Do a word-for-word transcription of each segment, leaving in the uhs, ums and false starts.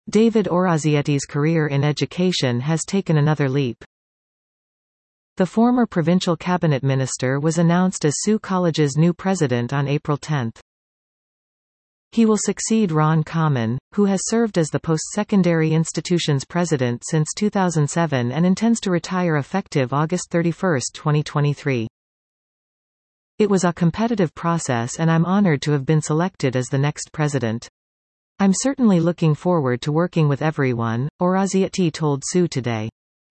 David Oraziety's career in education has taken another leap. The former provincial cabinet minister was announced as Sault College's new president on April tenth. He will succeed Ron Common, who has served as the post-secondary institution's president since two thousand seven and intends to retire effective August thirty-first, twenty twenty-three. It was a competitive process and I'm honored to have been selected as the next president. I'm certainly looking forward to working with everyone, Oraziety told Sault Today.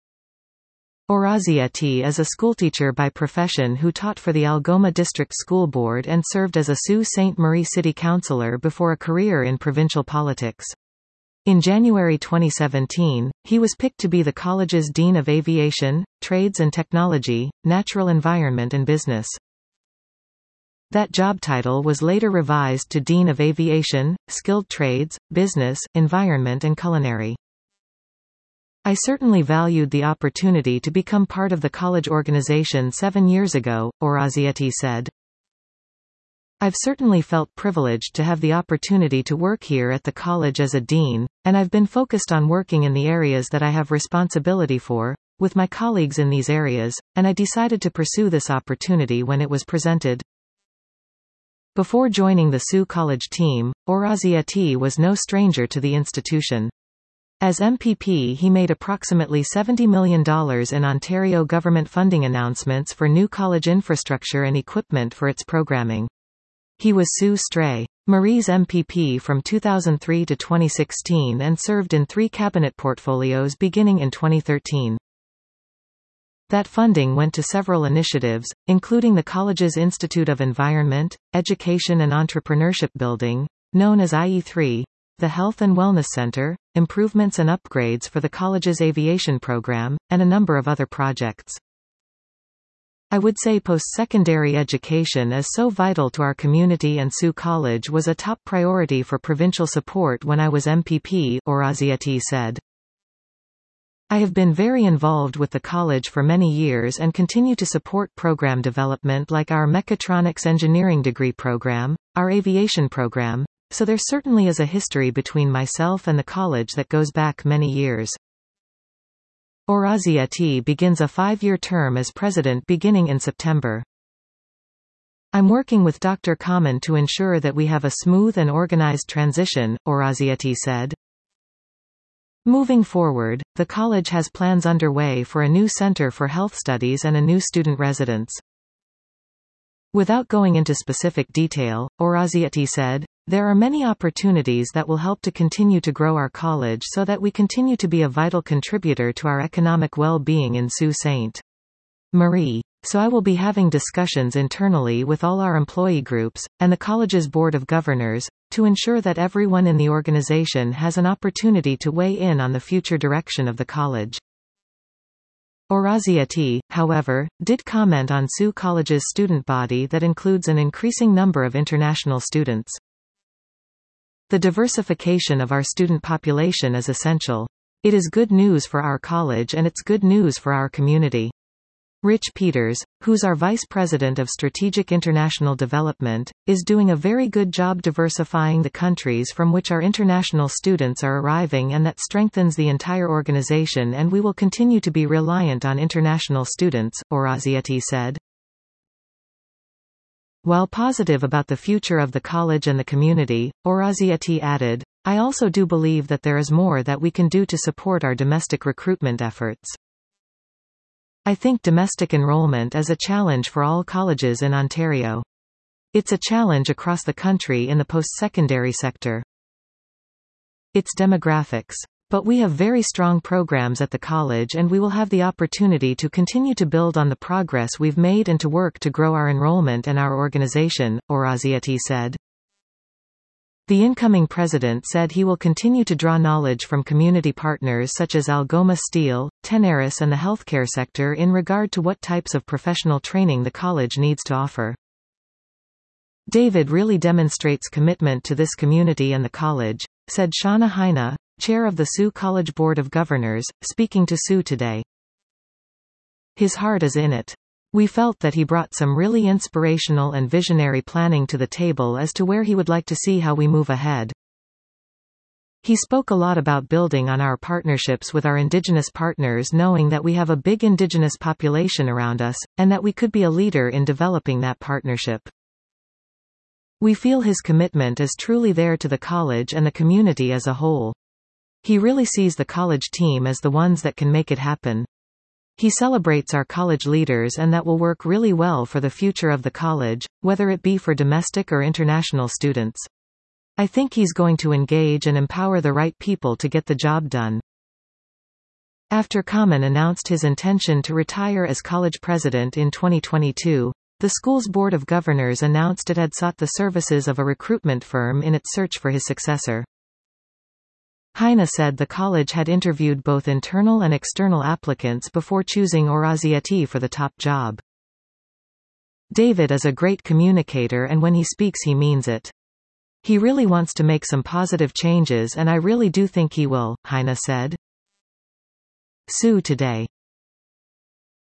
Oraziety is a schoolteacher by profession who taught for the Algoma District School Board and served as a Sault Ste. Marie City Councillor before a career in provincial politics. In January twenty seventeen, he was picked to be the college's Dean of Aviation, Trades and Technology, Natural Environment and Business. That job title was later revised to Dean of Aviation, Skilled Trades, Business, Environment and Culinary. I certainly valued the opportunity to become part of the college organization seven years ago, Oraziety said. I've certainly felt privileged to have the opportunity to work here at the college as a dean, and I've been focused on working in the areas that I have responsibility for, with my colleagues in these areas, and I decided to pursue this opportunity when it was presented. Before joining the Sault College team, Oraziety was no stranger to the institution. As M P P he made approximately seventy million dollars in Ontario government funding announcements for new college infrastructure and equipment for its programming. He was Sault Ste. Marie's M P P from two thousand three to twenty sixteen and served in three cabinet portfolios beginning in twenty thirteen. That funding went to several initiatives, including the college's Institute of Environment, Education and Entrepreneurship Building, known as I E three, the Health and Wellness Center, improvements and upgrades for the college's aviation program, and a number of other projects. I would say post-secondary education is so vital to our community and Sault College was a top priority for provincial support when I was M P P, Oraziety said. I have been very involved with the college for many years and continue to support program development like our Mechatronics Engineering degree program, our aviation program, so there certainly is a history between myself and the college that goes back many years. Oraziety begins a five-year term as president beginning in September. I'm working with Doctor Common to ensure that we have a smooth and organized transition, Oraziety said. Moving forward, the college has plans underway for a new Center for Health Studies and a new student residence. Without going into specific detail, Oraziety said, there are many opportunities that will help to continue to grow our college so that we continue to be a vital contributor to our economic well-being in Sault Ste. Marie. So I will be having discussions internally with all our employee groups, and the college's Board of Governors, to ensure that everyone in the organization has an opportunity to weigh in on the future direction of the college. Oraziety, however, did comment on Sault College's student body that includes an increasing number of international students. The diversification of our student population is essential. It is good news for our college and it's good news for our community. Rich Peters, who's our Vice President of Strategic International Development, is doing a very good job diversifying the countries from which our international students are arriving, and that strengthens the entire organization, and we will continue to be reliant on international students, Oraziety said. While positive about the future of the college and the community, Oraziety added, I also do believe that there is more that we can do to support our domestic recruitment efforts. I think domestic enrollment is a challenge for all colleges in Ontario. It's a challenge across the country in the post-secondary sector. It's demographics. But we have very strong programs at the college, and we will have the opportunity to continue to build on the progress we've made and to work to grow our enrollment and our organization, Oraziety said. The incoming president said he will continue to draw knowledge from community partners such as Algoma Steel, Tenaris and the healthcare sector in regard to what types of professional training the college needs to offer. David really demonstrates commitment to this community and the college, said Shauna Heine, chair of the Sault College Board of Governors, speaking to Sault Today. His heart is in it. We felt that he brought some really inspirational and visionary planning to the table as to where he would like to see how we move ahead. He spoke a lot about building on our partnerships with our Indigenous partners, knowing that we have a big Indigenous population around us, and that we could be a leader in developing that partnership. We feel his commitment is truly there to the college and the community as a whole. He really sees the college team as the ones that can make it happen. He celebrates our college leaders and that will work really well for the future of the college, whether it be for domestic or international students. I think he's going to engage and empower the right people to get the job done. After Common announced his intention to retire as college president in twenty twenty-two, the school's Board of Governors announced it had sought the services of a recruitment firm in its search for his successor. Heine said the college had interviewed both internal and external applicants before choosing Orazietti for the top job. David is a great communicator, and when he speaks he means it. He really wants to make some positive changes, and I really do think he will, Heine said. Sue Today.